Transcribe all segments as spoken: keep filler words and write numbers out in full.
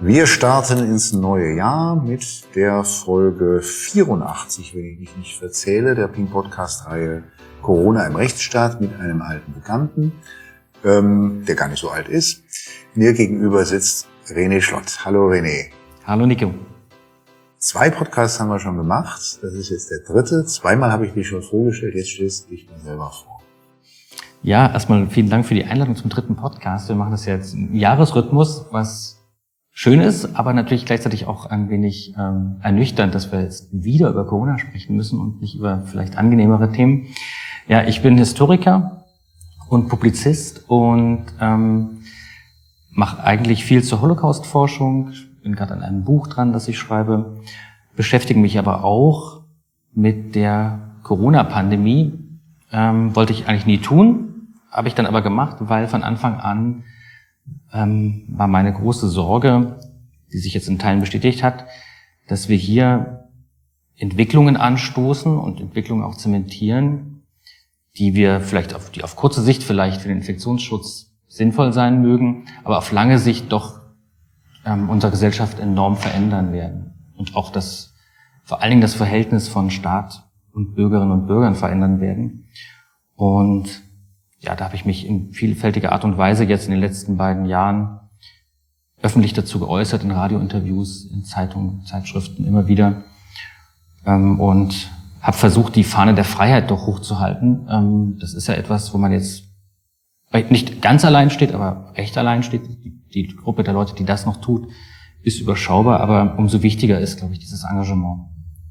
Wir starten ins neue Jahr mit der Folge vierundachtzig, wenn ich mich nicht verzähle, der Ping-Podcast-Reihe Corona im Rechtsstaat mit einem alten Bekannten, ähm, der gar nicht so alt ist. Mir gegenüber sitzt René Schlott. Hallo René. Hallo Nico. Zwei Podcasts haben wir schon gemacht, das ist jetzt der dritte. Zweimal habe ich dich schon vorgestellt, jetzt stellst du dich mal selber vor. Ja, erstmal vielen Dank für die Einladung zum dritten Podcast. Wir machen das ja jetzt im Jahresrhythmus, was schön ist, aber natürlich gleichzeitig auch ein wenig ähm, ernüchternd, dass wir jetzt wieder über Corona sprechen müssen und nicht über vielleicht angenehmere Themen. Ja, ich bin Historiker und Publizist und ähm, mache eigentlich viel zur Holocaust-Forschung. Bin gerade an einem Buch dran, das ich schreibe, beschäftige mich aber auch mit der Corona-Pandemie. Ähm, wollte ich eigentlich nie tun, habe ich dann aber gemacht, weil von Anfang an ähm, war meine große Sorge, die sich jetzt in Teilen bestätigt hat, dass wir hier Entwicklungen anstoßen und Entwicklungen auch zementieren, die wir vielleicht auf, die auf kurze Sicht vielleicht für den Infektionsschutz sinnvoll sein mögen, aber auf lange Sicht doch ähm, unsere Gesellschaft enorm verändern werden und auch das, vor allen Dingen das Verhältnis von Staat und Bürgerinnen und Bürgern verändern werden. Und ja, da habe ich mich in vielfältiger Art und Weise jetzt in den letzten beiden Jahren öffentlich dazu geäußert, in Radiointerviews, in Zeitungen, Zeitschriften immer wieder, ähm, und habe versucht, die Fahne der Freiheit doch hochzuhalten. Ähm, das ist ja etwas, wo man jetzt nicht ganz allein steht, aber recht allein steht. Die, die Gruppe der Leute, die das noch tut, ist überschaubar, aber umso wichtiger ist, glaube ich, dieses Engagement.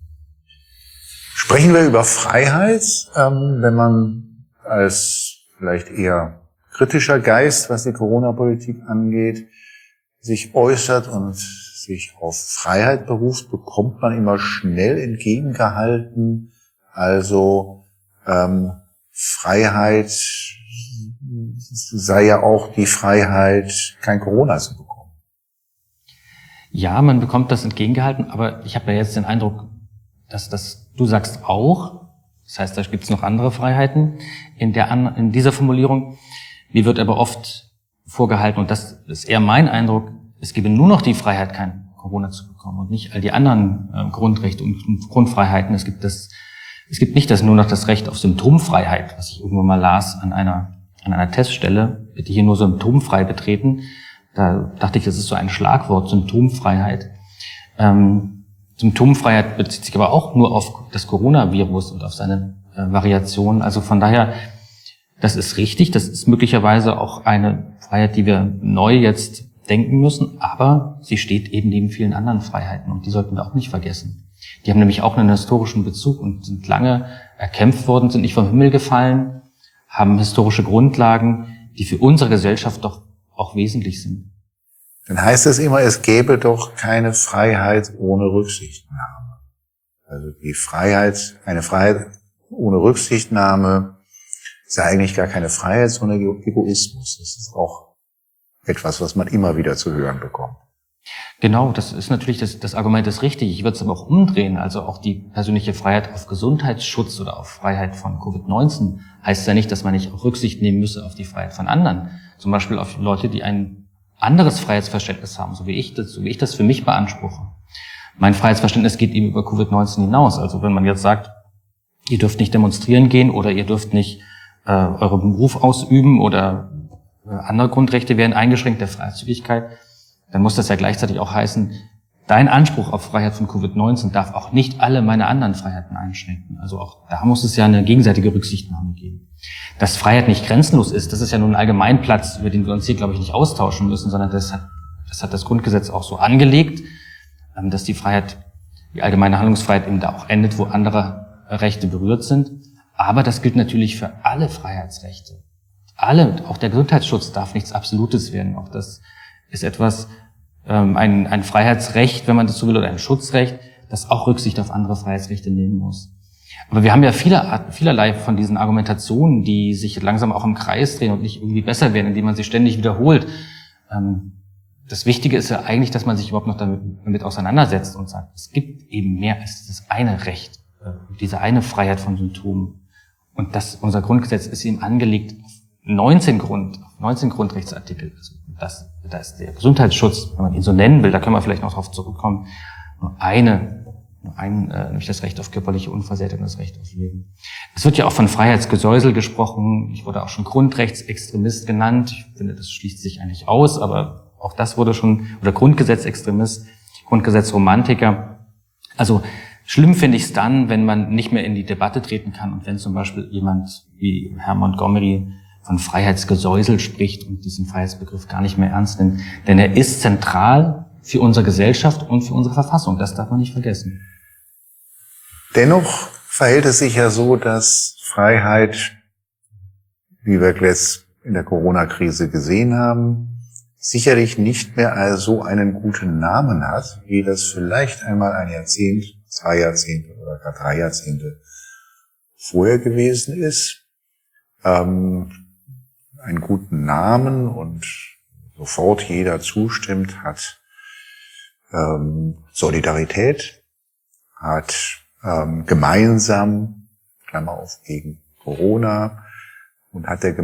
Sprechen wir über Freiheit, ähm, wenn man als vielleicht eher kritischer Geist, was die Corona-Politik angeht, sich äußert und sich auf Freiheit beruft, bekommt man immer schnell entgegengehalten. Also ähm, Freiheit sei ja auch die Freiheit, kein Corona zu bekommen. Ja, man bekommt das entgegengehalten, aber ich habe ja jetzt den Eindruck, dass das, du sagst auch, das heißt, da gibt es noch andere Freiheiten in der in dieser Formulierung. Mir wird aber oft vorgehalten, und das ist eher mein Eindruck, es gebe nur noch die Freiheit, kein Corona zu bekommen und nicht all die anderen äh, Grundrechte und, und Grundfreiheiten. Es gibt das, es gibt nicht das nur noch das Recht auf Symptomfreiheit, was ich irgendwann mal las an einer an einer Teststelle, bitte hier nur symptomfrei betreten. Da dachte ich, das ist so ein Schlagwort, Symptomfreiheit. Ähm, Symptomfreiheit bezieht sich aber auch nur auf das Coronavirus und auf seine äh, Variationen. Also von daher, das ist richtig, das ist möglicherweise auch eine Freiheit, die wir neu jetzt denken müssen, aber sie steht eben neben vielen anderen Freiheiten und die sollten wir auch nicht vergessen. Die haben nämlich auch einen historischen Bezug und sind lange erkämpft worden, sind nicht vom Himmel gefallen, haben historische Grundlagen, die für unsere Gesellschaft doch auch wesentlich sind. Dann heißt es immer, es gäbe doch keine Freiheit ohne Rücksichtnahme. Also die Freiheit, eine Freiheit ohne Rücksichtnahme ist ja eigentlich gar keine Freiheit, sondern Egoismus. Das ist auch etwas, was man immer wieder zu hören bekommt. Genau, das ist natürlich, das, das Argument ist richtig. Ich würde es aber auch umdrehen. Also auch die persönliche Freiheit auf Gesundheitsschutz oder auf Freiheit von Covid neunzehn heißt ja nicht, dass man nicht auch Rücksicht nehmen müsse auf die Freiheit von anderen. Zum Beispiel auf Leute, die ein anderes Freiheitsverständnis haben, so wie ich das, so wie ich das für mich beanspruche. Mein Freiheitsverständnis geht eben über Covid neunzehn hinaus. Also wenn man jetzt sagt, ihr dürft nicht demonstrieren gehen oder ihr dürft nicht äh, euren Beruf ausüben oder äh, andere Grundrechte werden eingeschränkt der Freizügigkeit, dann muss das ja gleichzeitig auch heißen, dein Anspruch auf Freiheit von Covid neunzehn darf auch nicht alle meine anderen Freiheiten einschränken. Also auch da muss es ja eine gegenseitige Rücksichtnahme geben. Dass Freiheit nicht grenzenlos ist, das ist ja nun ein Allgemeinplatz, über den wir uns hier, glaube ich, nicht austauschen müssen, sondern das hat das, hat das Grundgesetz auch so angelegt, dass die Freiheit, die allgemeine Handlungsfreiheit eben da auch endet, wo andere Rechte berührt sind. Aber das gilt natürlich für alle Freiheitsrechte. Alle, auch der Gesundheitsschutz darf nichts Absolutes werden. Auch das ist etwas, ähm, ein, ein Freiheitsrecht, wenn man das so will, oder ein Schutzrecht, das auch Rücksicht auf andere Freiheitsrechte nehmen muss. Aber wir haben ja viele Arten, vielerlei von diesen Argumentationen, die sich langsam auch im Kreis drehen und nicht irgendwie besser werden, indem man sie ständig wiederholt. Ähm, das Wichtige ist ja eigentlich, dass man sich überhaupt noch damit, damit auseinandersetzt und sagt, es gibt eben mehr als dieses eine Recht, äh, diese eine Freiheit von Symptomen. Und das, unser Grundgesetz ist eben angelegt neunzehn Grund, neunzehn Grundrechtsartikel, also das, da ist der Gesundheitsschutz, wenn man ihn so nennen will, da können wir vielleicht noch drauf zurückkommen, nur eine, nur ein, äh, nämlich das Recht auf körperliche Unversehrtheit und das Recht auf Leben. Es wird ja auch von Freiheitsgesäusel gesprochen, ich wurde auch schon Grundrechtsextremist genannt, ich finde, das schließt sich eigentlich aus, aber auch das wurde schon, oder Grundgesetzextremist, Grundgesetzromantiker. Also schlimm finde ich es dann, wenn man nicht mehr in die Debatte treten kann und wenn zum Beispiel jemand wie Herr Montgomery von Freiheitsgesäusel spricht und diesen Freiheitsbegriff gar nicht mehr ernst nimmt. Denn er ist zentral für unsere Gesellschaft und für unsere Verfassung. Das darf man nicht vergessen. Dennoch verhält es sich ja so, dass Freiheit, wie wir jetzt in der Corona-Krise gesehen haben, sicherlich nicht mehr als so einen guten Namen hat, wie das vielleicht einmal ein Jahrzehnt, zwei Jahrzehnte oder gar drei Jahrzehnte vorher gewesen ist. Ähm, einen guten Namen und sofort jeder zustimmt, hat ähm, Solidarität, hat ähm, gemeinsam, Klammer auf, gegen Corona und hat der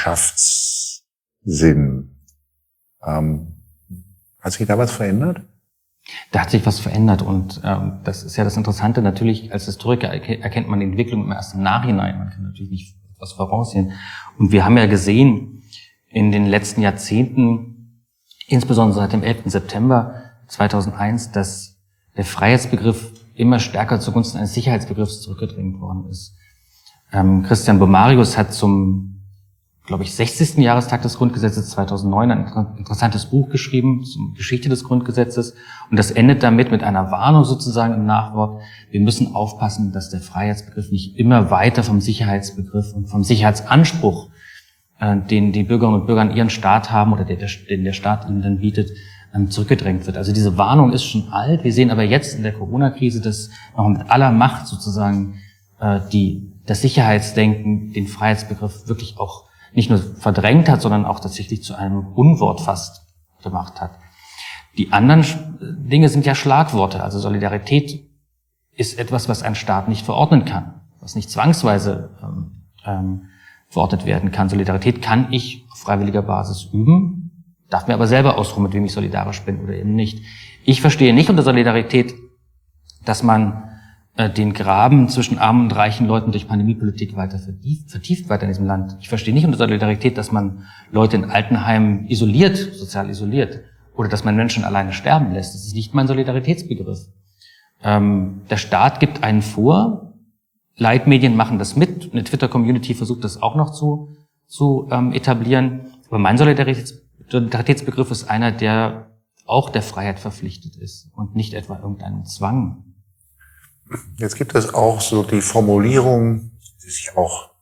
Gemeinschaftssinn. Ähm, hat sich da was verändert? Da hat sich was verändert und ähm, das ist ja das Interessante. Natürlich, als Historiker erkennt man die Entwicklung immer erst im Nachhinein. Man kann natürlich nicht was voraussehen. Und wir haben ja gesehen, in den letzten Jahrzehnten, insbesondere seit dem elften September zweitausendeins, dass der Freiheitsbegriff immer stärker zugunsten eines Sicherheitsbegriffs zurückgedrängt worden ist. Ähm, Christian Bomarius hat zum, glaube ich, sechzigsten Jahrestag des Grundgesetzes zweitausendneun ein interessantes Buch geschrieben zur Geschichte des Grundgesetzes. Und das endet damit mit einer Warnung sozusagen im Nachwort. Wir müssen aufpassen, dass der Freiheitsbegriff nicht immer weiter vom Sicherheitsbegriff und vom Sicherheitsanspruch, äh, den die Bürgerinnen und Bürger an ihren Staat haben oder der, der, den der Staat ihnen dann bietet, ähm, zurückgedrängt wird. Also diese Warnung ist schon alt. Wir sehen aber jetzt in der Corona-Krise, dass noch mit aller Macht sozusagen äh, die das Sicherheitsdenken den Freiheitsbegriff wirklich auch nicht nur verdrängt hat, sondern auch tatsächlich zu einem Unwort fast gemacht hat. Die anderen Dinge sind ja Schlagworte. Also Solidarität ist etwas, was ein Staat nicht verordnen kann, was nicht zwangsweise ähm, ähm, verordnet werden kann. Solidarität kann ich auf freiwilliger Basis üben, darf mir aber selber ausruhen, mit wem ich solidarisch bin oder eben nicht. Ich verstehe nicht unter Solidarität, dass man den Graben zwischen armen und reichen Leuten durch Pandemiepolitik weiter vertieft, vertieft weiter in diesem Land. Ich verstehe nicht unter Solidarität, dass man Leute in Altenheimen isoliert, sozial isoliert, oder dass man Menschen alleine sterben lässt. Das ist nicht mein Solidaritätsbegriff. Ähm, der Staat gibt einen vor, Leitmedien machen das mit, eine Twitter-Community versucht das auch noch zu, zu ähm, etablieren. Aber mein Solidaritäts- Solidaritätsbegriff ist einer, der auch der Freiheit verpflichtet ist und nicht etwa irgendeinen Zwang. Jetzt gibt es auch so die Formulierung, die sich auch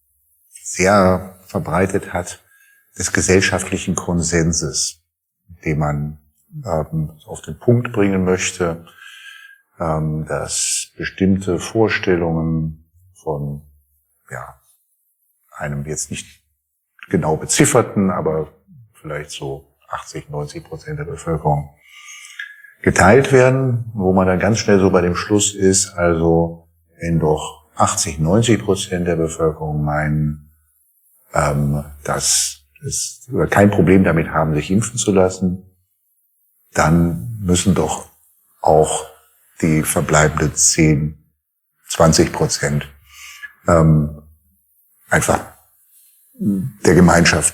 sehr verbreitet hat, des gesellschaftlichen Konsenses, den man ähm, auf den Punkt bringen möchte, ähm, dass bestimmte Vorstellungen von ja einem jetzt nicht genau bezifferten, aber vielleicht so achtzig, neunzig Prozent der Bevölkerung geteilt werden, wo man dann ganz schnell so bei dem Schluss ist, also wenn doch achtzig, neunzig Prozent der Bevölkerung meinen, ähm, dass es kein Problem damit haben, sich impfen zu lassen, dann müssen doch auch die verbleibenden zehn, zwanzig Prozent ähm, einfach der Gemeinschaft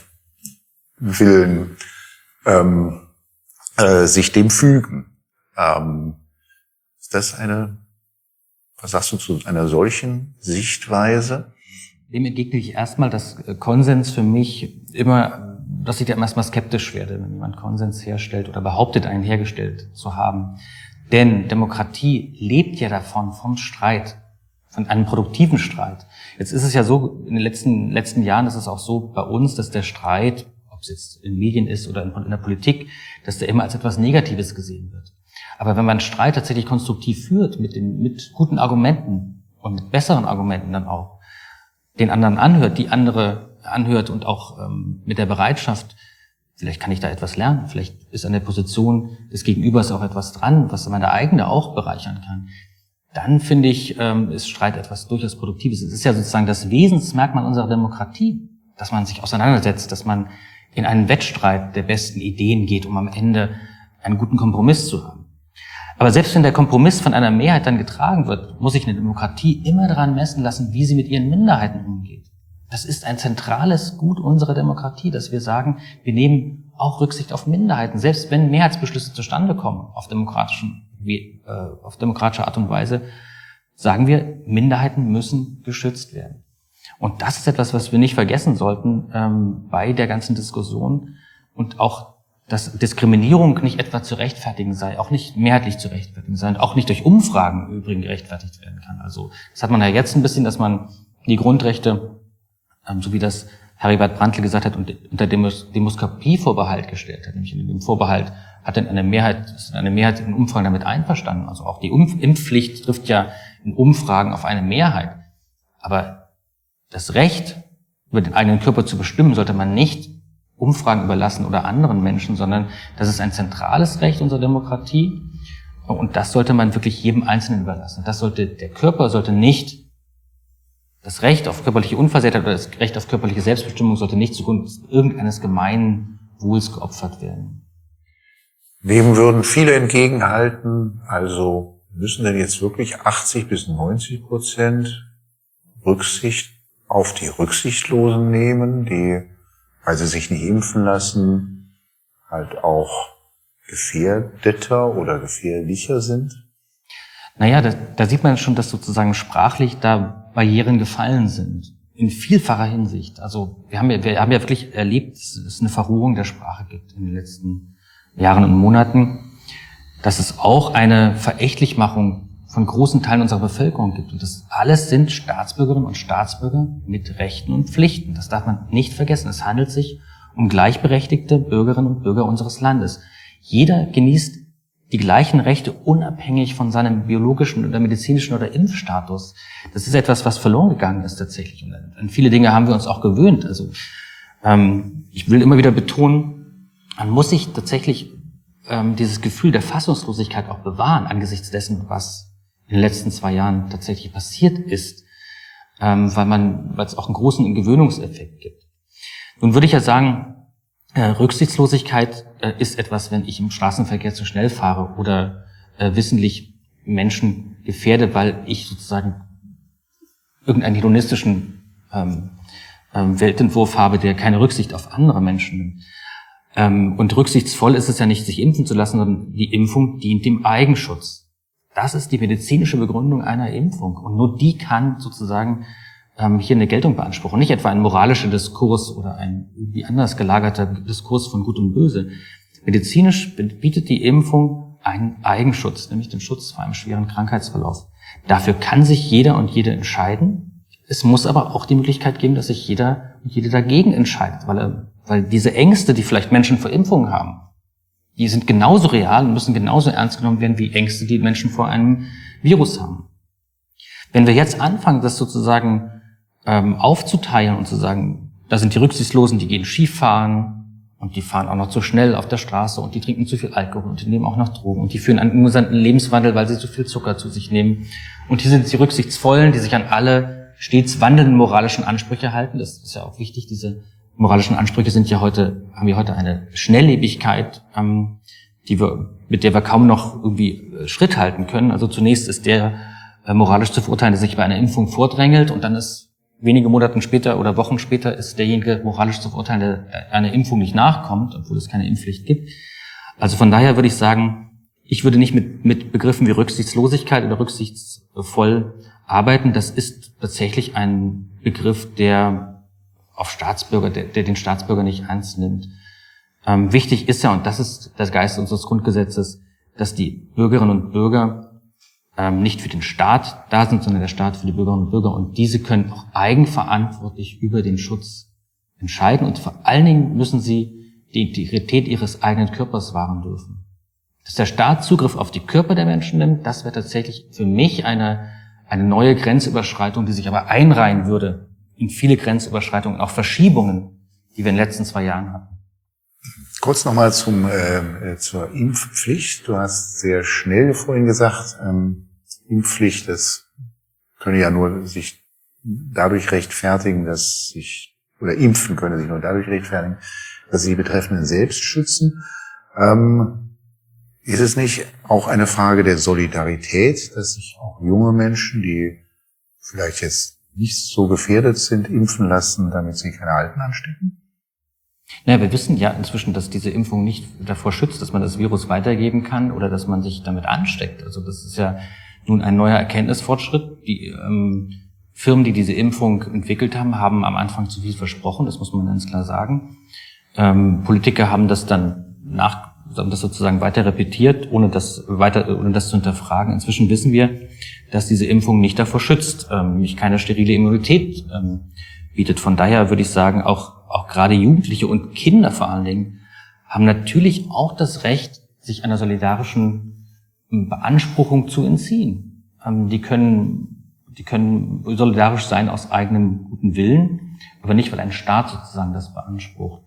willen ähm, äh, sich dem fügen. Ähm, ist das eine, was sagst du zu einer solchen Sichtweise? Dem entgegne ich erstmal, dass Konsens für mich immer, dass ich da erstmal skeptisch werde, wenn jemand Konsens herstellt oder behauptet, einen hergestellt zu haben. Denn Demokratie lebt ja davon, vom Streit, von einem produktiven Streit. Jetzt ist es ja so, in den letzten, letzten Jahren ist es auch so bei uns, dass der Streit, ob es jetzt in Medien ist oder in, in der Politik, dass der immer als etwas Negatives gesehen wird. Aber wenn man Streit tatsächlich konstruktiv führt, mit den, mit guten Argumenten und mit besseren Argumenten dann auch, den anderen anhört, die andere anhört und auch ähm, mit der Bereitschaft, vielleicht kann ich da etwas lernen, vielleicht ist an der Position des Gegenübers auch etwas dran, was meine eigene auch bereichern kann, dann finde ich, ähm, ist Streit etwas durchaus Produktives. Es ist ja sozusagen das Wesensmerkmal unserer Demokratie, dass man sich auseinandersetzt, dass man in einen Wettstreit der besten Ideen geht, um am Ende einen guten Kompromiss zu haben. Aber selbst wenn der Kompromiss von einer Mehrheit dann getragen wird, muss sich eine Demokratie immer daran messen lassen, wie sie mit ihren Minderheiten umgeht. Das ist ein zentrales Gut unserer Demokratie, dass wir sagen, wir nehmen auch Rücksicht auf Minderheiten. Selbst wenn Mehrheitsbeschlüsse zustande kommen, auf demokratischen, wie, äh, auf demokratische Art und Weise, sagen wir, Minderheiten müssen geschützt werden. Und das ist etwas, was wir nicht vergessen sollten ähm, bei der ganzen Diskussion und auch, dass Diskriminierung nicht etwa zu rechtfertigen sei, auch nicht mehrheitlich zu rechtfertigen sei und auch nicht durch Umfragen im Übrigen gerechtfertigt werden kann. Also das hat man ja jetzt ein bisschen, dass man die Grundrechte, ähm, so wie das Heribert Prantl gesagt hat, unter dem Demoskopievorbehalt gestellt hat. Nämlich in dem Vorbehalt hat dann eine Mehrheit, ist eine Mehrheit in Umfragen damit einverstanden. Also auch die Impfpflicht trifft ja in Umfragen auf eine Mehrheit. Aber das Recht, über den eigenen Körper zu bestimmen, sollte man nicht Umfragen überlassen oder anderen Menschen, sondern das ist ein zentrales Recht unserer Demokratie und das sollte man wirklich jedem Einzelnen überlassen. Das sollte, der Körper sollte nicht, das Recht auf körperliche Unversehrtheit oder das Recht auf körperliche Selbstbestimmung sollte nicht zugunsten irgendeines Gemeinwohls geopfert werden. Dem würden viele entgegenhalten, also müssen denn jetzt wirklich achtzig bis neunzig Prozent Rücksicht auf die Rücksichtslosen nehmen, die, weil sie sich nicht impfen lassen, halt auch gefährdeter oder gefährlicher sind? Naja, da, da sieht man schon, dass sozusagen sprachlich da Barrieren gefallen sind. In vielfacher Hinsicht. Also wir haben ja, wir haben ja wirklich erlebt, dass es eine Verrohung der Sprache gibt in den letzten Jahren und Monaten, dass es auch eine Verächtlichmachung von großen Teilen unserer Bevölkerung gibt. Und das alles sind Staatsbürgerinnen und Staatsbürger mit Rechten und Pflichten. Das darf man nicht vergessen. Es handelt sich um gleichberechtigte Bürgerinnen und Bürger unseres Landes. Jeder genießt die gleichen Rechte unabhängig von seinem biologischen oder medizinischen oder Impfstatus. Das ist etwas, was verloren gegangen ist tatsächlich. Und an viele Dinge haben wir uns auch gewöhnt. Also ähm, ich will immer wieder betonen, man muss sich tatsächlich ähm, dieses Gefühl der Fassungslosigkeit auch bewahren angesichts dessen, was in den letzten zwei Jahren tatsächlich passiert ist, ähm, weil man, weil es auch einen großen Gewöhnungseffekt gibt. Nun würde ich ja sagen, äh, Rücksichtslosigkeit äh, ist etwas, wenn ich im Straßenverkehr zu schnell fahre oder äh, wissentlich Menschen gefährde, weil ich sozusagen irgendeinen hedonistischen ähm, ähm, Weltentwurf habe, der keine Rücksicht auf andere Menschen nimmt. Ähm, und rücksichtsvoll ist es ja nicht, sich impfen zu lassen, sondern die Impfung dient dem Eigenschutz. Das ist die medizinische Begründung einer Impfung. Und nur die kann sozusagen ähm, hier eine Geltung beanspruchen. Nicht etwa ein moralischer Diskurs oder ein irgendwie anders gelagerter Diskurs von Gut und Böse. Medizinisch bietet die Impfung einen Eigenschutz, nämlich den Schutz vor einem schweren Krankheitsverlauf. Dafür kann sich jeder und jede entscheiden. Es muss aber auch die Möglichkeit geben, dass sich jeder und jede dagegen entscheidet, weil, er, weil diese Ängste, die vielleicht Menschen vor Impfungen haben, die sind genauso real und müssen genauso ernst genommen werden wie Ängste, die Menschen vor einem Virus haben. Wenn wir jetzt anfangen, das sozusagen ähm, aufzuteilen und zu sagen, da sind die Rücksichtslosen, die gehen Skifahren und die fahren auch noch zu schnell auf der Straße und die trinken zu viel Alkohol und die nehmen auch noch Drogen und die führen einen ungesunden Lebenswandel, weil sie zu viel Zucker zu sich nehmen. Und hier sind die Rücksichtsvollen, die sich an alle stets wandelnden moralischen Ansprüche halten. Das ist ja auch wichtig, diese moralischen Ansprüche sind ja heute, haben ja heute eine Schnelllebigkeit, ähm, die wir, mit der wir kaum noch irgendwie äh, Schritt halten können. Also zunächst ist der äh, moralisch zu verurteilen, der sich bei einer Impfung vordrängelt und dann ist wenige Monate später oder Wochen später ist derjenige moralisch zu verurteilen, der einer Impfung nicht nachkommt, obwohl es keine Impfpflicht gibt. Also von daher würde ich sagen, ich würde nicht mit, mit Begriffen wie Rücksichtslosigkeit oder rücksichtsvoll arbeiten. Das ist tatsächlich ein Begriff, der auf Staatsbürger, der, der den Staatsbürger nicht ernst nimmt. Ähm, wichtig ist ja, und das ist das Geist unseres Grundgesetzes, dass die Bürgerinnen und Bürger ähm, nicht für den Staat da sind, sondern der Staat für die Bürgerinnen und Bürger. Und diese können auch eigenverantwortlich über den Schutz entscheiden. Und vor allen Dingen müssen sie die Integrität ihres eigenen Körpers wahren dürfen. Dass der Staat Zugriff auf die Körper der Menschen nimmt, das wäre tatsächlich für mich eine, eine neue Grenzüberschreitung, die sich aber einreihen würde in viele Grenzüberschreitungen, auch Verschiebungen, die wir in den letzten zwei Jahren hatten. Kurz nochmal zum äh, zur Impfpflicht. Du hast sehr schnell vorhin gesagt, ähm, Impfpflicht, das könne ja nur sich dadurch rechtfertigen, dass sich oder impfen könne sich nur dadurch rechtfertigen, dass sie die Betreffenden selbst schützen. Ähm, ist es nicht auch eine Frage der Solidarität, dass sich auch junge Menschen, die vielleicht jetzt nicht so gefährdet sind, impfen lassen, damit sie keine Alten anstecken? Naja, wir wissen ja inzwischen, dass diese Impfung nicht davor schützt, dass man das Virus weitergeben kann oder dass man sich damit ansteckt. Also das ist ja nun ein neuer Erkenntnisfortschritt. Die ähm, Firmen, die diese Impfung entwickelt haben, haben am Anfang zu viel versprochen, das muss man ganz klar sagen. Ähm, Politiker haben das dann nach, haben das sozusagen weiter repetiert, ohne das weiter, ohne das zu hinterfragen. Inzwischen wissen wir, dass diese Impfung nicht davor schützt, ähm, nämlich keine sterile Immunität ähm, bietet. Von daher würde ich sagen, auch auch gerade Jugendliche und Kinder vor allen Dingen haben natürlich auch das Recht, sich einer solidarischen Beanspruchung zu entziehen. Ähm, die können, die können solidarisch sein aus eigenem guten Willen, aber nicht, weil ein Staat sozusagen das beansprucht.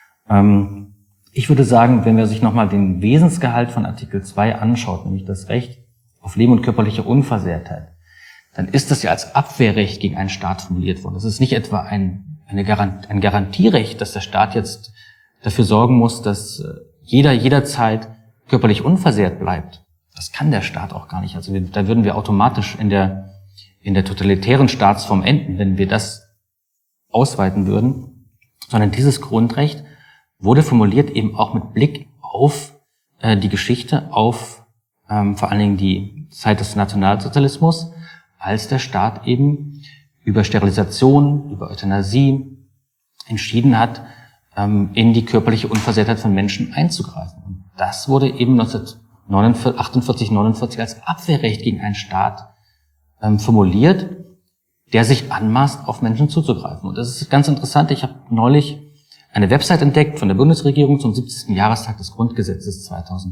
Ähm, ich würde sagen, wenn man sich nochmal den Wesensgehalt von Artikel zwei anschaut, nämlich das Recht auf Leben und körperliche Unversehrtheit, dann ist das ja als Abwehrrecht gegen einen Staat formuliert worden. Das ist nicht etwa ein Eine Garant, ein Garantierecht, dass der Staat jetzt dafür sorgen muss, dass jeder jederzeit körperlich unversehrt bleibt. Das kann der Staat auch gar nicht. Also wir, da würden wir automatisch in der in der totalitären Staatsform enden, wenn wir das ausweiten würden. Sondern dieses Grundrecht wurde formuliert eben auch mit Blick auf äh, die Geschichte, auf ähm, vor allen Dingen die Zeit des Nationalsozialismus, als der Staat eben über Sterilisation, über Euthanasie entschieden hat, in die körperliche Unversehrtheit von Menschen einzugreifen. Und das wurde eben neunzehnhundertachtundvierzig, neunundvierzig als Abwehrrecht gegen einen Staat formuliert, der sich anmaßt, auf Menschen zuzugreifen. Und das ist ganz interessant. Ich habe neulich eine Website entdeckt von der Bundesregierung zum siebzigsten Jahrestag des Grundgesetzes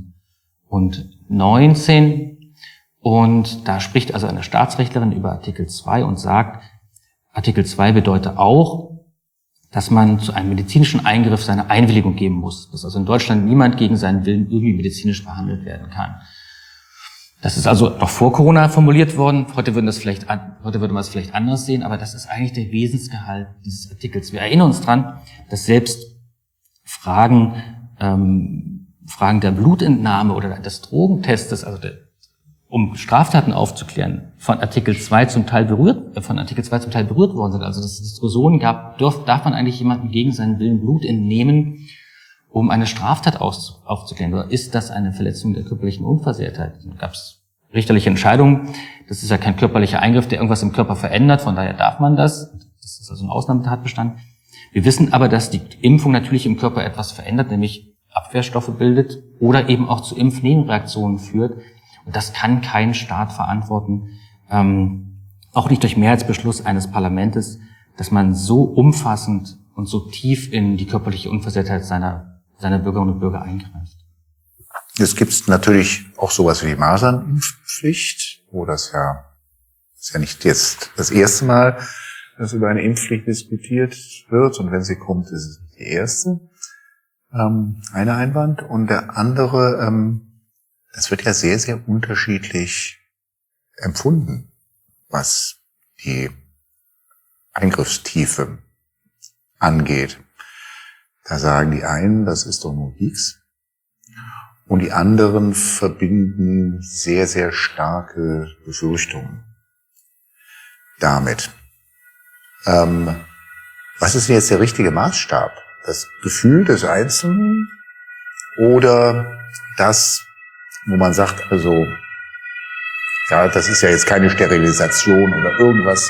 zweitausendneunzehn. Und da spricht also eine Staatsrechtlerin über Artikel zwei und sagt, Artikel zwei bedeutet auch, dass man zu einem medizinischen Eingriff seine Einwilligung geben muss, dass also in Deutschland niemand gegen seinen Willen irgendwie medizinisch behandelt werden kann. Das ist also noch vor Corona formuliert worden. Heute würden das vielleicht, heute würde man es vielleicht anders sehen, aber das ist eigentlich der Wesensgehalt dieses Artikels. Wir erinnern uns dran, dass selbst Fragen, ähm, Fragen der Blutentnahme oder des Drogentestes, also der, um Straftaten aufzuklären, von Artikel zwei zum Teil berührt, von Artikel zwei zum Teil berührt worden sind. Also dass es Diskussionen gab, darf, darf man eigentlich jemandem gegen seinen Willen Blut entnehmen, um eine Straftat aus, aufzuklären? Oder ist das eine Verletzung der körperlichen Unversehrtheit? Da gab es richterliche Entscheidungen. Das ist ja kein körperlicher Eingriff, der irgendwas im Körper verändert. Von daher darf man das. Das ist also ein Ausnahmetatbestand. Wir wissen aber, dass die Impfung natürlich im Körper etwas verändert, nämlich Abwehrstoffe bildet oder eben auch zu Impfnebenreaktionen führt. Und das kann kein Staat verantworten, ähm, auch nicht durch Mehrheitsbeschluss eines Parlamentes, dass man so umfassend und so tief in die körperliche Unversehrtheit seiner, seiner Bürgerinnen und Bürger eingreift. Es gibt natürlich auch sowas wie die Masernimpfpflicht, wo das ja, ist ja nicht jetzt das erste Mal, dass über eine Impfpflicht diskutiert wird. Und wenn sie kommt, ist es nicht die erste. Ähm, eine Einwand. Und der andere, ähm, es wird ja sehr, sehr unterschiedlich empfunden, was die Eingriffstiefe angeht. Da sagen die einen, das ist doch nur Pieks. Und die anderen verbinden sehr, sehr starke Befürchtungen damit. Ähm, was ist jetzt der richtige Maßstab? Das Gefühl des Einzelnen oder das, wo man sagt, also, ja, das ist ja jetzt keine Sterilisation oder irgendwas,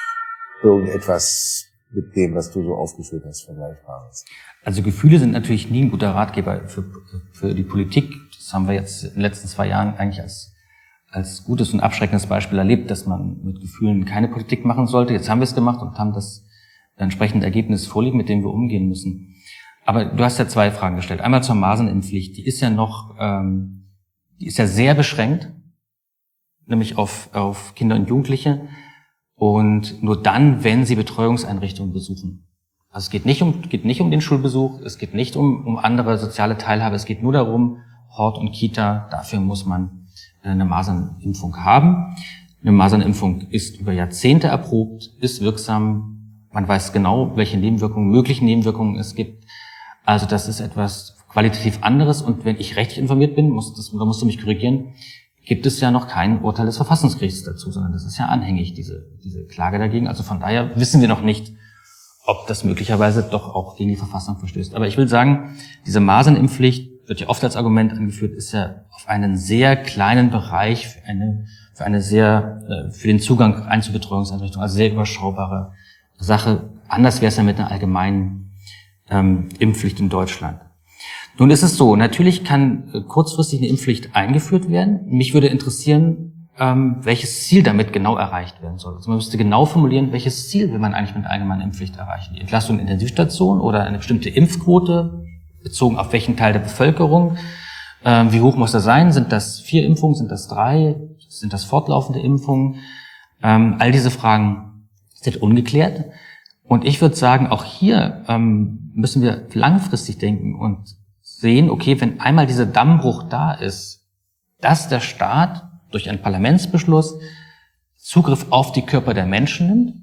irgendetwas mit dem, was du so aufgeführt hast, Vergleichbares. Also Gefühle sind natürlich nie ein guter Ratgeber für, für die Politik. Das haben wir jetzt in den letzten zwei Jahren eigentlich als, als gutes und abschreckendes Beispiel erlebt, dass man mit Gefühlen keine Politik machen sollte. Jetzt haben wir es gemacht und haben das entsprechende Ergebnis vorliegen, mit dem wir umgehen müssen. Aber du hast ja zwei Fragen gestellt. Einmal zur Masernimpfpflicht. Die ist ja noch, ähm, die ist ja sehr beschränkt, nämlich auf, auf Kinder und Jugendliche. Und nur dann, wenn sie Betreuungseinrichtungen besuchen. Also es geht nicht um, geht nicht um den Schulbesuch, es geht nicht um, um andere soziale Teilhabe, es geht nur darum, Hort und Kita, dafür muss man eine Masernimpfung haben. Eine Masernimpfung ist über Jahrzehnte erprobt, ist wirksam, Man weiß genau, welche Nebenwirkungen, möglichen Nebenwirkungen es gibt. Also das ist etwas qualitativ anderes. Und wenn ich rechtlich informiert bin, muss das, da musst du mich korrigieren, gibt es ja noch kein Urteil des Verfassungsgerichts dazu, sondern das ist ja anhängig, diese, diese Klage dagegen. Also von daher wissen wir noch nicht, ob das möglicherweise doch auch gegen die Verfassung verstößt. Aber ich will sagen, diese Masernimpfpflicht wird ja oft als Argument angeführt, ist ja auf einen sehr kleinen Bereich für eine, für eine sehr, für den Zugang ein zur Betreuungseinrichtung, also sehr überschaubare Sache. Anders wäre es ja mit einer allgemeinen ähm, Impfpflicht in Deutschland. Nun ist es so, natürlich kann äh, kurzfristig eine Impfpflicht eingeführt werden. Mich würde interessieren, ähm, welches Ziel damit genau erreicht werden soll. Also man müsste genau formulieren, welches Ziel will man eigentlich mit einer allgemeinen Impfpflicht erreichen. Die Entlastung in Intensivstationen oder eine bestimmte Impfquote, bezogen auf welchen Teil der Bevölkerung. Ähm, wie hoch muss das sein? Sind das vier Impfungen? Sind das drei? Sind das fortlaufende Impfungen? Ähm, all diese Fragen sind ungeklärt. Und ich würde sagen, auch hier ähm, müssen wir langfristig denken und sehen, okay, wenn einmal dieser Dammbruch da ist, dass der Staat durch einen Parlamentsbeschluss Zugriff auf die Körper der Menschen nimmt,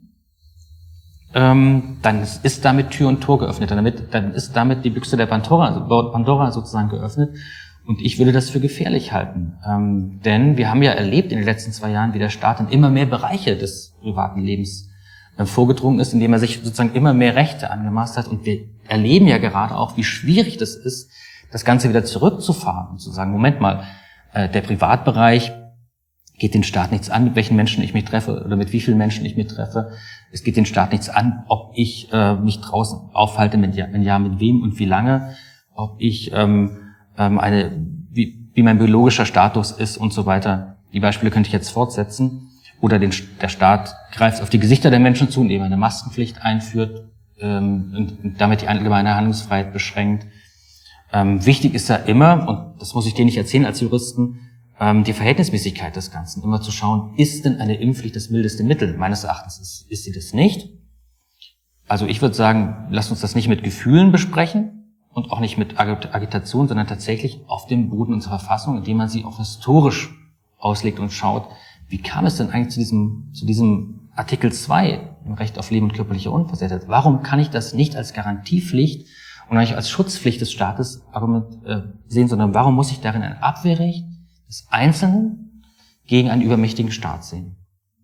ähm, dann ist damit Tür und Tor geöffnet. Damit, dann ist damit die Büchse der Pandora, Pandora sozusagen geöffnet. Und ich würde das für gefährlich halten. Ähm, denn wir haben ja erlebt in den letzten zwei Jahren, wie der Staat in immer mehr Bereiche des privaten Lebens äh, vorgedrungen ist, indem er sich sozusagen immer mehr Rechte angemaßt hat. Und wir erleben ja gerade auch, wie schwierig das ist, das Ganze wieder zurückzufahren und zu sagen, Moment mal, äh, der Privatbereich geht den Staat nichts an, mit welchen Menschen ich mich treffe oder mit wie vielen Menschen ich mich treffe. Es geht den Staat nichts an, ob ich äh, mich draußen aufhalte, mit, wenn ja, mit wem und wie lange, ob ich ähm, ähm, eine, wie, wie mein biologischer Status ist und so weiter. Die Beispiele könnte ich jetzt fortsetzen. Oder den, der Staat greift auf die Gesichter der Menschen zu, indem er eine Maskenpflicht einführt ähm, und, und damit die allgemeine Handlungsfreiheit beschränkt. Ähm, wichtig ist ja immer, und das muss ich dir nicht erzählen als Juristen, ähm, die Verhältnismäßigkeit des Ganzen. Immer zu schauen, ist denn eine Impfpflicht das mildeste Mittel? Meines Erachtens ist, ist sie das nicht. Also ich würde sagen, lasst uns das nicht mit Gefühlen besprechen und auch nicht mit Agitation, sondern tatsächlich auf dem Boden unserer Verfassung, indem man sie auch historisch auslegt und schaut, wie kam es denn eigentlich zu diesem, zu diesem Artikel zwei im Recht auf Leben und körperliche Unversehrtheit? Warum kann ich das nicht als Garantiepflicht und nicht als Schutzpflicht des Staates Argument, äh, sehen, sondern warum muss ich darin ein Abwehrrecht des Einzelnen gegen einen übermächtigen Staat sehen?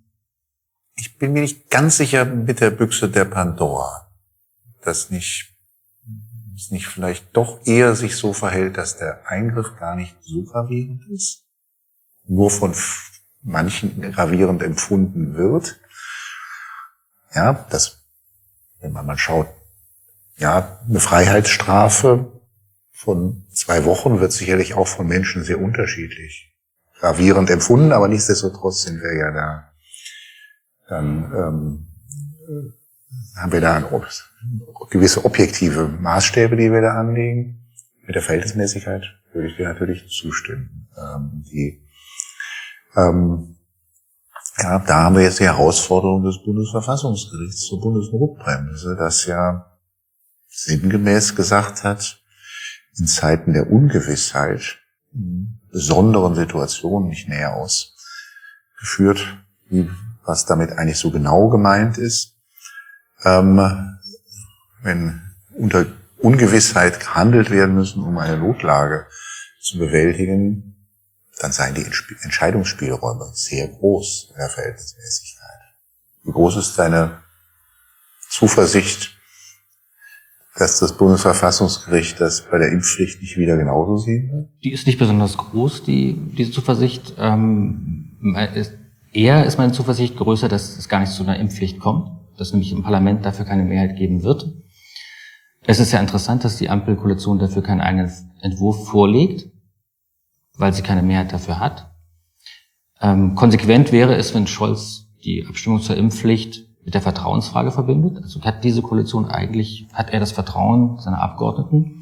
Ich bin mir nicht ganz sicher mit der Büchse der Pandora, dass nicht, dass nicht vielleicht doch eher sich so verhält, dass der Eingriff gar nicht so gravierend ist, nur von manchen gravierend empfunden wird. Ja, das, wenn man mal schaut, ja, eine Freiheitsstrafe von zwei Wochen wird sicherlich auch von Menschen sehr unterschiedlich gravierend empfunden, aber nichtsdestotrotz sind wir ja da, dann ähm, haben wir da gewisse objektive Maßstäbe, die wir da anlegen. Mit der Verhältnismäßigkeit würde ich dir natürlich zustimmen. Ähm, die, ähm, ja, da haben wir jetzt die Herausforderung des Bundesverfassungsgerichts zur Bundesnotbremse, das ja sinngemäß gesagt hat, in Zeiten der Ungewissheit, in besonderen Situationen nicht näher ausgeführt, wie, was damit eigentlich so genau gemeint ist. Ähm, wenn unter Ungewissheit gehandelt werden müssen, um eine Notlage zu bewältigen, dann seien die Entscheidungsspielräume sehr groß in der Verhältnismäßigkeit. Wie groß ist deine Zuversicht, dass das Bundesverfassungsgericht das bei der Impfpflicht nicht wieder genauso sehen wird? Die ist nicht besonders groß, die, diese Zuversicht. Ähm, ist, eher ist meine Zuversicht größer, dass es gar nicht zu einer Impfpflicht kommt, dass nämlich im Parlament dafür keine Mehrheit geben wird. Es ist ja interessant, dass die Ampelkoalition dafür keinen eigenen Entwurf vorlegt, weil sie keine Mehrheit dafür hat. Ähm, konsequent wäre es, wenn Scholz die Abstimmung zur Impfpflicht mit der Vertrauensfrage verbindet. Also hat diese Koalition eigentlich, hat er das Vertrauen seiner Abgeordneten?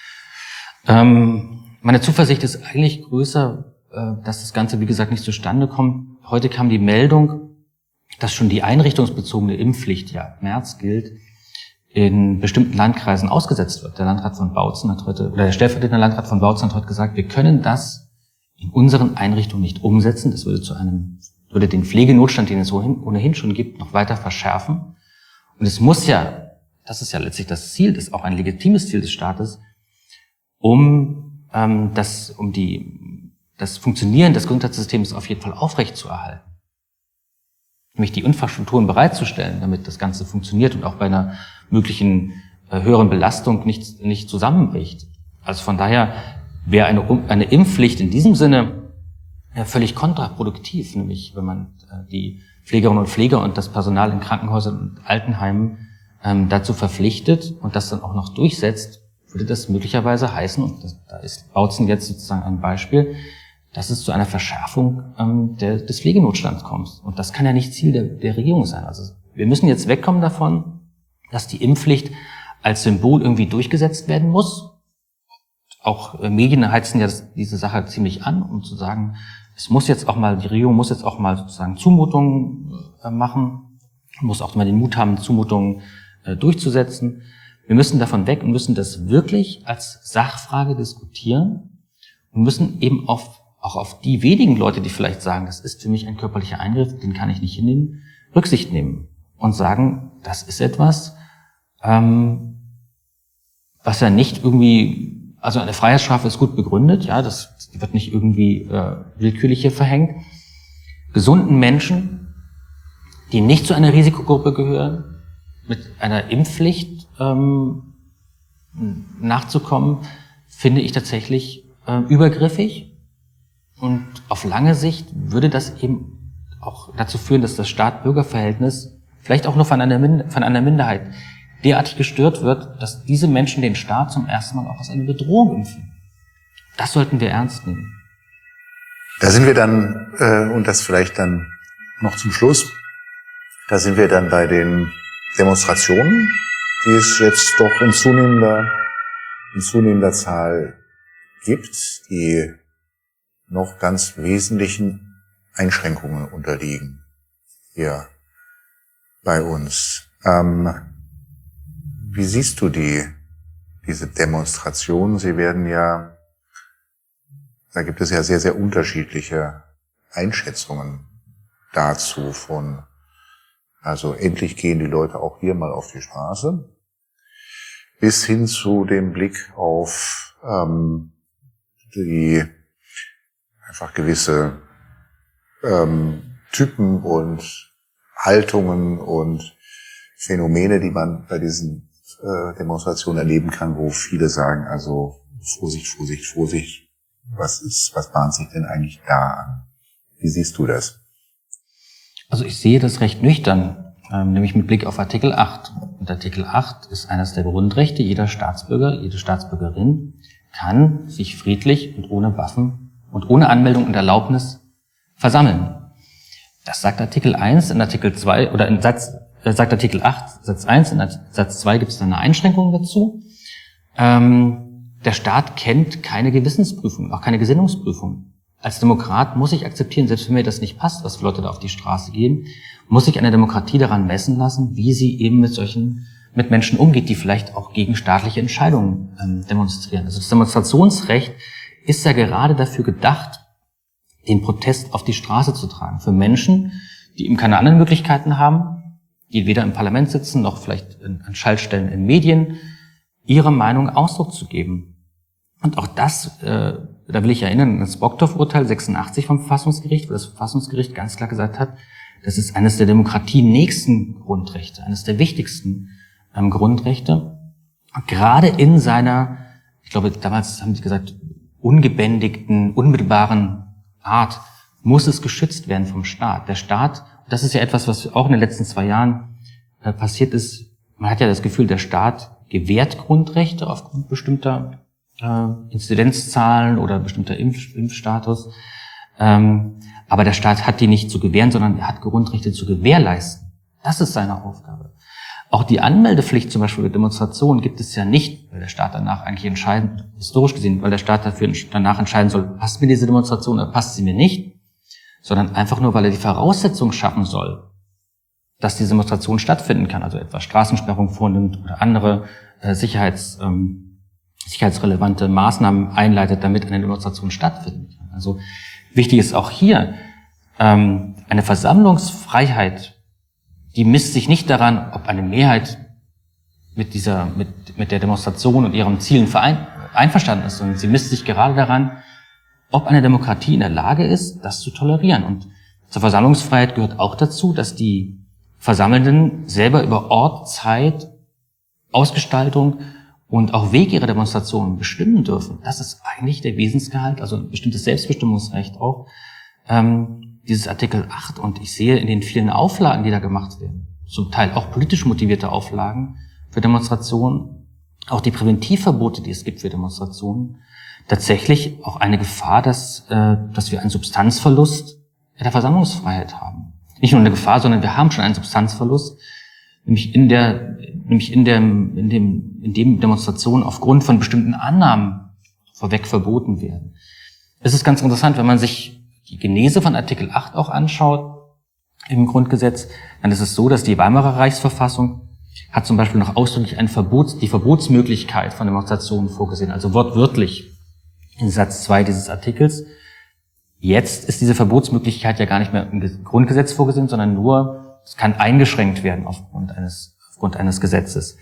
Ähm, meine Zuversicht ist eigentlich größer, äh, dass das Ganze, wie gesagt, nicht zustande kommt. Heute kam die Meldung, dass schon die einrichtungsbezogene Impfpflicht, ja, ab März gilt, in bestimmten Landkreisen ausgesetzt wird. Der Landrat von Bautzen hat heute, oder der stellvertretende Landrat von Bautzen hat heute gesagt, wir können das in unseren Einrichtungen nicht umsetzen. Das würde zu einem, würde den Pflegenotstand, den es ohnehin schon gibt, noch weiter verschärfen. Und es muss ja, das ist ja letztlich das Ziel, das ist auch ein legitimes Ziel des Staates, um ähm, das, um die, das Funktionieren des Gesundheitssystems auf jeden Fall aufrechtzuerhalten. Nämlich die Infrastrukturen bereitzustellen, damit das Ganze funktioniert und auch bei einer möglichen äh, höheren Belastung nicht, nicht zusammenbricht. Also von daher wäre eine, eine Impfpflicht in diesem Sinne ja, völlig kontraproduktiv, nämlich wenn man äh, die Pflegerinnen und Pfleger und das Personal in Krankenhäusern und Altenheimen ähm, dazu verpflichtet und das dann auch noch durchsetzt, würde das möglicherweise heißen, und das, da ist Bautzen jetzt sozusagen ein Beispiel, dass es zu einer Verschärfung ähm, der, des Pflegenotstands kommt. Und das kann ja nicht Ziel der, der Regierung sein. Also wir müssen jetzt wegkommen davon, dass die Impfpflicht als Symbol irgendwie durchgesetzt werden muss. Auch äh, Medien heizen ja das, diese Sache ziemlich an, um zu sagen, es muss jetzt auch mal, die Regierung muss jetzt auch mal sozusagen Zumutungen äh, machen, muss auch mal den Mut haben, Zumutungen äh, durchzusetzen. Wir müssen davon weg und müssen das wirklich als Sachfrage diskutieren und müssen eben auf auch auf die wenigen Leute, die vielleicht sagen, das ist für mich ein körperlicher Eingriff, den kann ich nicht hinnehmen, Rücksicht nehmen und sagen, das ist etwas, ähm, was ja nicht irgendwie, also eine Freiheitsstrafe ist gut begründet, ja, das wird nicht irgendwie äh, willkürlich hier verhängt. Gesunden Menschen, die nicht zu einer Risikogruppe gehören, mit einer Impfpflicht ähm, nachzukommen, finde ich tatsächlich äh, übergriffig. Und auf lange Sicht würde das eben auch dazu führen, dass das Staat-Bürger-Verhältnis vielleicht auch nur von einer, Min- von einer Minderheit derartig gestört wird, dass diese Menschen den Staat zum ersten Mal auch als eine Bedrohung impfen. Das sollten wir ernst nehmen. Da sind wir dann, äh, und das vielleicht dann noch zum Schluss, da sind wir dann bei den Demonstrationen, die es jetzt doch in zunehmender, in zunehmender Zahl gibt, die noch ganz wesentlichen Einschränkungen unterliegen hier bei uns. Ähm, wie siehst du die, diese Demonstrationen? Sie werden ja, da gibt es ja sehr, sehr unterschiedliche Einschätzungen dazu von, also endlich gehen die Leute auch hier mal auf die Straße, bis hin zu dem Blick auf ähm, die einfach gewisse ähm, Typen und Haltungen und Phänomene, die man bei diesen äh, Demonstrationen erleben kann, wo viele sagen, also Vorsicht, Vorsicht, Vorsicht, was ist, was bahnt sich denn eigentlich da an? Wie siehst du das? Also ich sehe das recht nüchtern, ähm, nämlich mit Blick auf Artikel acht. Und Artikel acht ist eines der Grundrechte. Jeder Staatsbürger, jede Staatsbürgerin kann sich friedlich und ohne Waffen und ohne Anmeldung und Erlaubnis versammeln. Das sagt Artikel eins, in Artikel zwei, oder in Satz, äh, sagt Artikel acht, Satz eins, in Satz zwei gibt es eine Einschränkung dazu. Ähm, der Staat kennt keine Gewissensprüfung, auch keine Gesinnungsprüfung. Als Demokrat muss ich akzeptieren, selbst wenn mir das nicht passt, was für Leute da auf die Straße gehen, muss ich eine Demokratie daran messen lassen, wie sie eben mit solchen, mit Menschen umgeht, die vielleicht auch gegen staatliche Entscheidungen ähm, demonstrieren. Also das Demonstrationsrecht ist ja gerade dafür gedacht, den Protest auf die Straße zu tragen. Für Menschen, die eben keine anderen Möglichkeiten haben, die weder im Parlament sitzen, noch vielleicht an Schaltstellen in Medien, ihre Meinung Ausdruck zu geben. Und auch das, äh, da will ich erinnern, an das Bogdorf-Urteil sechsundachtzig vom Verfassungsgericht, wo das Verfassungsgericht ganz klar gesagt hat, das ist eines der Demokratie nächsten Grundrechte, eines der wichtigsten ähm, Grundrechte. Und gerade in seiner, ich glaube, damals haben sie gesagt, ungebändigten, unmittelbaren Art muss es geschützt werden vom Staat. Der Staat, das ist ja etwas, was auch in den letzten zwei Jahren äh, passiert ist, man hat ja das Gefühl, der Staat gewährt Grundrechte aufgrund bestimmter äh, Inzidenzzahlen oder bestimmter Impf Impfstatus. Ähm, aber der Staat hat die nicht zu gewähren, sondern er hat Grundrechte zu gewährleisten. Das ist seine Aufgabe. Auch die Anmeldepflicht zum Beispiel für Demonstrationen gibt es ja nicht, weil der Staat danach eigentlich entscheiden, historisch gesehen, weil der Staat dafür danach entscheiden soll, passt mir diese Demonstration oder passt sie mir nicht, sondern einfach nur, weil er die Voraussetzung schaffen soll, dass diese Demonstration stattfinden kann, also etwa Straßensperrung vornimmt oder andere äh, Sicherheits, ähm, sicherheitsrelevante Maßnahmen einleitet, damit eine Demonstration stattfinden kann. Also wichtig ist auch hier, ähm, eine Versammlungsfreiheit die misst sich nicht daran, ob eine Mehrheit mit dieser, mit, mit der Demonstration und ihren Zielen verein, einverstanden ist, sondern sie misst sich gerade daran, ob eine Demokratie in der Lage ist, das zu tolerieren. Und zur Versammlungsfreiheit gehört auch dazu, dass die Versammelnden selber über Ort, Zeit, Ausgestaltung und auch Weg ihrer Demonstrationen bestimmen dürfen. Das ist eigentlich der Wesensgehalt, also ein bestimmtes Selbstbestimmungsrecht auch, ähm, dieses Artikel acht. Und ich sehe in den vielen Auflagen, die da gemacht werden, zum Teil auch politisch motivierte Auflagen für Demonstrationen, auch die Präventivverbote, die es gibt für Demonstrationen, tatsächlich auch eine Gefahr, dass, äh, dass wir einen Substanzverlust der Versammlungsfreiheit haben. Nicht nur eine Gefahr, sondern wir haben schon einen Substanzverlust, nämlich in der, nämlich in dem, in dem, in dem Demonstrationen aufgrund von bestimmten Annahmen vorweg verboten werden. Es ist ganz interessant, wenn man sich die Genese von Artikel acht auch anschaut im Grundgesetz, dann ist es so, dass die Weimarer Reichsverfassung hat zum Beispiel noch ausdrücklich ein Verbot, die Verbotsmöglichkeit von Demonstrationen vorgesehen, also wortwörtlich in Satz zwei dieses Artikels. Jetzt ist diese Verbotsmöglichkeit ja gar nicht mehr im Grundgesetz vorgesehen, sondern nur, es kann eingeschränkt werden aufgrund eines, aufgrund eines Gesetzes.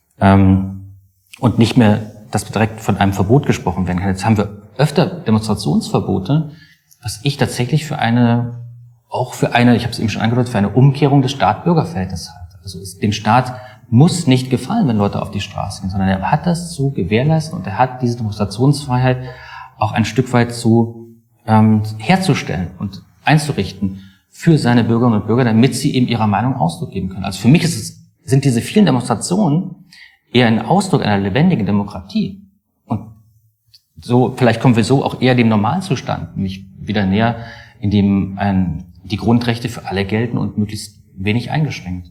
Ähm, und nicht mehr, dass direkt von einem Verbot gesprochen werden kann. Jetzt haben wir öfter Demonstrationsverbote, was ich tatsächlich für eine, auch für eine, ich habe es eben schon angedeutet, für eine Umkehrung des Staat-Bürger-Verhältnisses halte. Also es, dem Staat muss nicht gefallen, wenn Leute auf die Straße gehen, sondern er hat das zu gewährleisten und er hat diese Demonstrationsfreiheit auch ein Stück weit zu ähm, herzustellen und einzurichten für seine Bürgerinnen und Bürger, damit sie eben ihrer Meinung Ausdruck geben können. Also für mich ist es, sind diese vielen Demonstrationen eher ein Ausdruck einer lebendigen Demokratie. Und so, vielleicht kommen wir so auch eher dem Normalzustand, nämlich wieder näher, in dem ein, die Grundrechte für alle gelten und möglichst wenig eingeschränkt.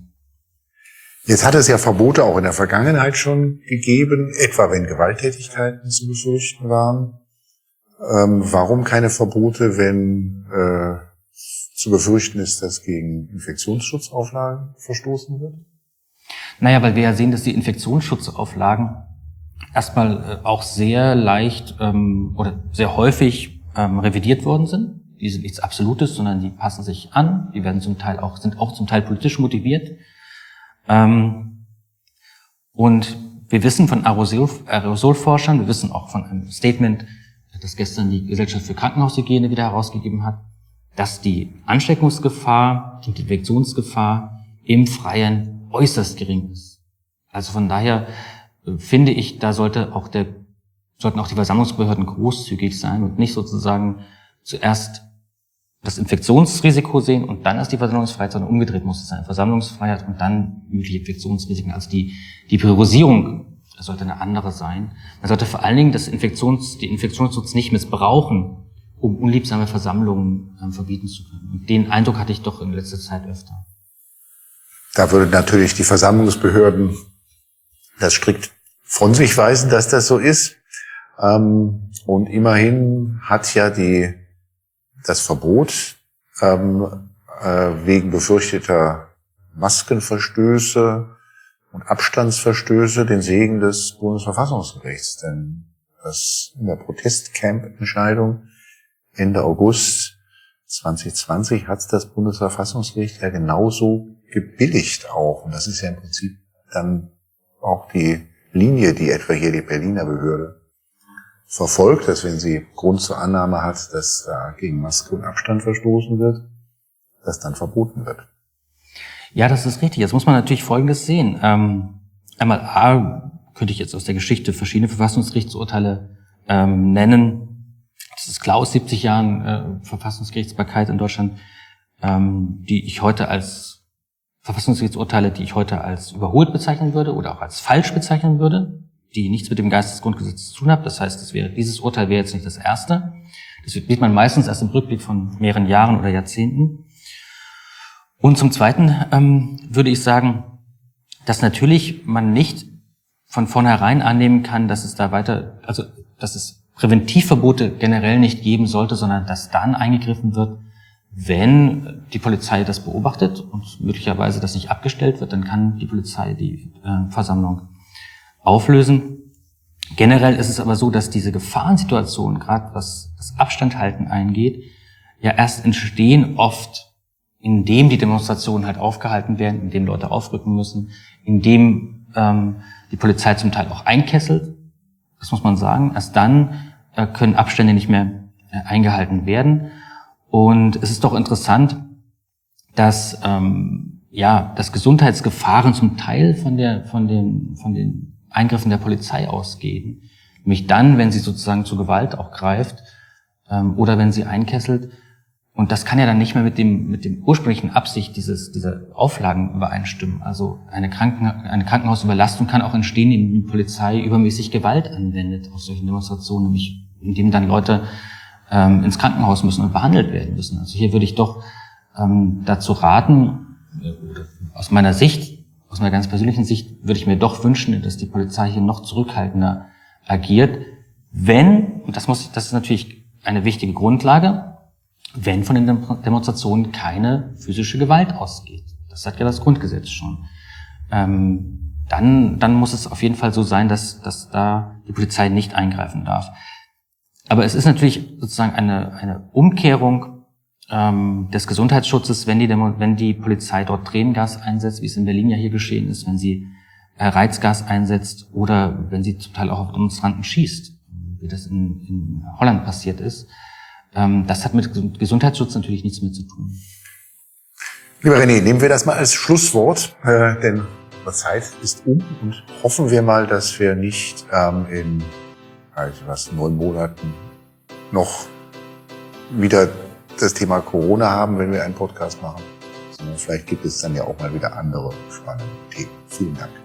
Jetzt hat es ja Verbote auch in der Vergangenheit schon gegeben, etwa wenn Gewalttätigkeiten zu befürchten waren. Ähm, warum keine Verbote, wenn äh, zu befürchten ist, dass gegen Infektionsschutzauflagen verstoßen wird? Naja, weil wir ja sehen, dass die Infektionsschutzauflagen erstmal äh, auch sehr leicht ähm, oder sehr häufig ähm, revidiert worden sind. Die sind nichts Absolutes, sondern die passen sich an. Die werden zum Teil auch, sind auch zum Teil politisch motiviert. Ähm, und wir wissen von Aerosol, Aerosolforschern, wir wissen auch von einem Statement, das gestern die Gesellschaft für Krankenhaushygiene wieder herausgegeben hat, dass die Ansteckungsgefahr und die Infektionsgefahr im Freien äußerst gering ist. Also von daher äh, finde ich, da sollte auch der, sollten auch die Versammlungsbehörden großzügig sein und nicht sozusagen zuerst das Infektionsrisiko sehen und dann erst die Versammlungsfreiheit, sondern umgedreht muss es sein. Versammlungsfreiheit und dann mögliche Infektionsrisiken. Also die, die Priorisierung sollte eine andere sein. Man sollte vor allen Dingen das Infektions, die Infektionsschutz nicht missbrauchen, um unliebsame Versammlungen ähm, verbieten zu können. Und den Eindruck hatte ich doch in letzter Zeit öfter. Da würde natürlich die Versammlungsbehörden das strikt von sich weisen, dass das so ist. Ähm, und immerhin hat ja die das Verbot ähm, äh, wegen befürchteter Maskenverstöße und Abstandsverstöße den Segen des Bundesverfassungsgerichts. Denn das in der Protestcamp-Entscheidung Ende August zwanzig zwanzig hat das Bundesverfassungsgericht ja genauso gebilligt auch. Und das ist ja im Prinzip dann auch die Linie, die etwa hier die Berliner Behörde verfolgt, dass wenn sie Grund zur Annahme hat, dass da gegen Maske und Abstand verstoßen wird, das dann verboten wird. Ja, das ist richtig. Jetzt muss man natürlich Folgendes sehen. Ähm, einmal A, könnte ich jetzt aus der Geschichte verschiedene Verfassungsgerichtsurteile ähm, nennen. Das ist klar aus siebzig Jahren äh, Verfassungsgerichtsbarkeit in Deutschland, ähm, die ich heute als Verfassungsgerichtsurteile, die ich heute als überholt bezeichnen würde oder auch als falsch bezeichnen würde, die nichts mit dem Geist des Grundgesetzes zu tun haben. Das heißt, das wäre, dieses Urteil wäre jetzt nicht das erste. Das sieht man meistens erst im Rückblick von mehreren Jahren oder Jahrzehnten. Und zum Zweiten ähm, würde ich sagen, dass natürlich man nicht von vornherein annehmen kann, dass es da weiter, also dass es Präventivverbote generell nicht geben sollte, sondern dass dann eingegriffen wird, wenn die Polizei das beobachtet und möglicherweise das nicht abgestellt wird, dann kann die Polizei die äh, Versammlung auflösen. Generell ist es aber so, dass diese Gefahrensituationen, gerade was das Abstandhalten eingeht, ja erst entstehen oft in dem die Demonstrationen halt aufgehalten werden, in dem Leute aufrücken müssen, in dem ähm, die Polizei zum Teil auch einkesselt. Das muss man sagen. Erst dann äh, können Abstände nicht mehr äh, eingehalten werden. Und es ist doch interessant, dass ähm, ja dass Gesundheitsgefahren zum Teil von der von den von den Eingriffen der Polizei ausgehen. Nämlich dann, wenn sie sozusagen zu Gewalt auch greift ähm, oder wenn sie einkesselt. Und das kann ja dann nicht mehr mit dem mit dem ursprünglichen Absicht dieses dieser Auflagen übereinstimmen. Also eine Kranken eine Krankenhausüberlastung kann auch entstehen, indem die Polizei übermäßig Gewalt anwendet auf solchen Demonstrationen, nämlich indem dann Leute ähm, ins Krankenhaus müssen und behandelt werden müssen. Also hier würde ich doch ähm, dazu raten, äh, aus meiner Sicht, aus meiner ganz persönlichen Sicht, würde ich mir doch wünschen, dass die Polizei hier noch zurückhaltender agiert, wenn, und das muss, das ist natürlich eine wichtige Grundlage, wenn von den Demonstrationen keine physische Gewalt ausgeht. Das sagt ja das Grundgesetz schon. Ähm, dann, dann muss es auf jeden Fall so sein, dass, dass da die Polizei nicht eingreifen darf. Aber es ist natürlich sozusagen eine, eine Umkehrung ähm, des Gesundheitsschutzes, wenn die, Demo, wenn die Polizei dort Tränengas einsetzt, wie es in Berlin ja hier geschehen ist, wenn sie äh, Reizgas einsetzt oder wenn sie zum Teil auch auf Demonstranten schießt, wie das in, in Holland passiert ist. Ähm, das hat mit Gesundheitsschutz natürlich nichts mehr zu tun. Lieber René, nehmen wir das mal als Schlusswort, äh, denn die Zeit ist um und hoffen wir mal, dass wir nicht ähm, in also was, neun Monaten noch wieder das Thema Corona haben, wenn wir einen Podcast machen. Sondern vielleicht gibt es dann ja auch mal wieder andere spannende Themen. Vielen Dank.